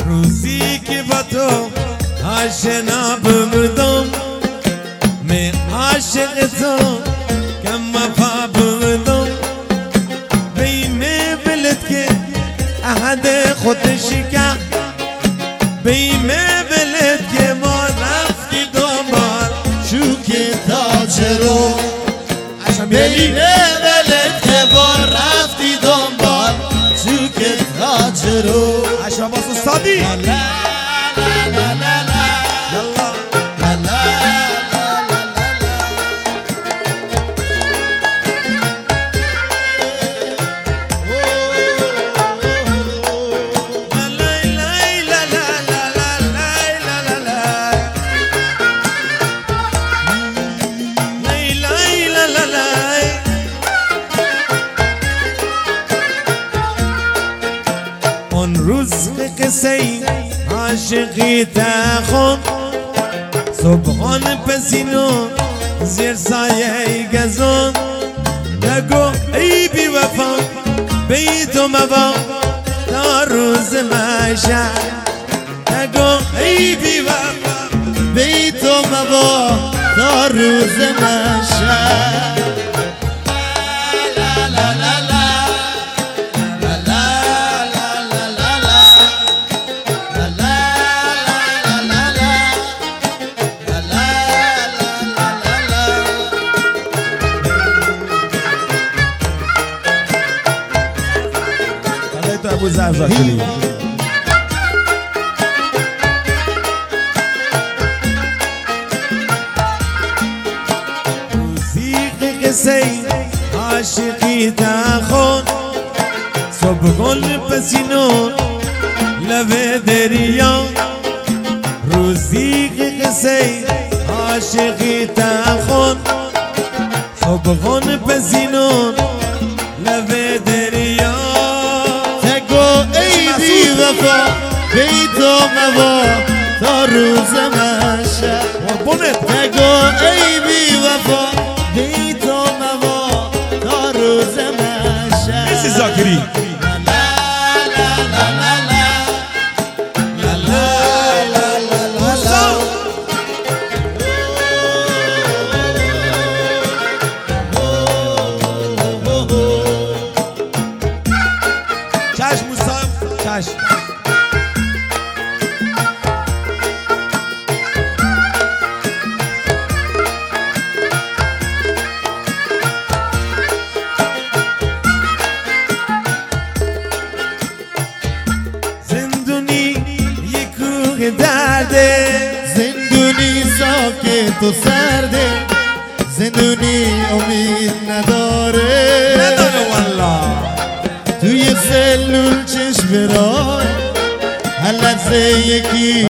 روزی که با تو آشنا بودم من عاشق تو کم وفا بودم بین بلد که عهد خودش کرد بین بلد که ما رفتی دنبال چوک تاجرو بین بلد که ما رفتی دنبال چوک تاجرو عباس استادی لا لا لا لا يلا لا لا اون روز قصه عاشقی تخون صبحان پسینو زیر سایه گزون نگو ای بی وفا بیت و مبا تا روز محشر نگو ای بی وفا بیت و مبا تا روز محشر لا لا لا لا ابو زرزاکلی موسیقی قصه عاشقی تخون صبح پسینو لب دریا روزی قصه عاشقی تخون صبح پسینو لب دریا ای وفا بیت و موا تا روز محشر نگو ای بی وفا بیت و موا تا روز محشر مرسی زاکری چشم موسام چشم زندونی یک کوه درده زندونی ساکت و سرده زندونی امید نداره والله توی سلول چشم راه هر لحظه یکی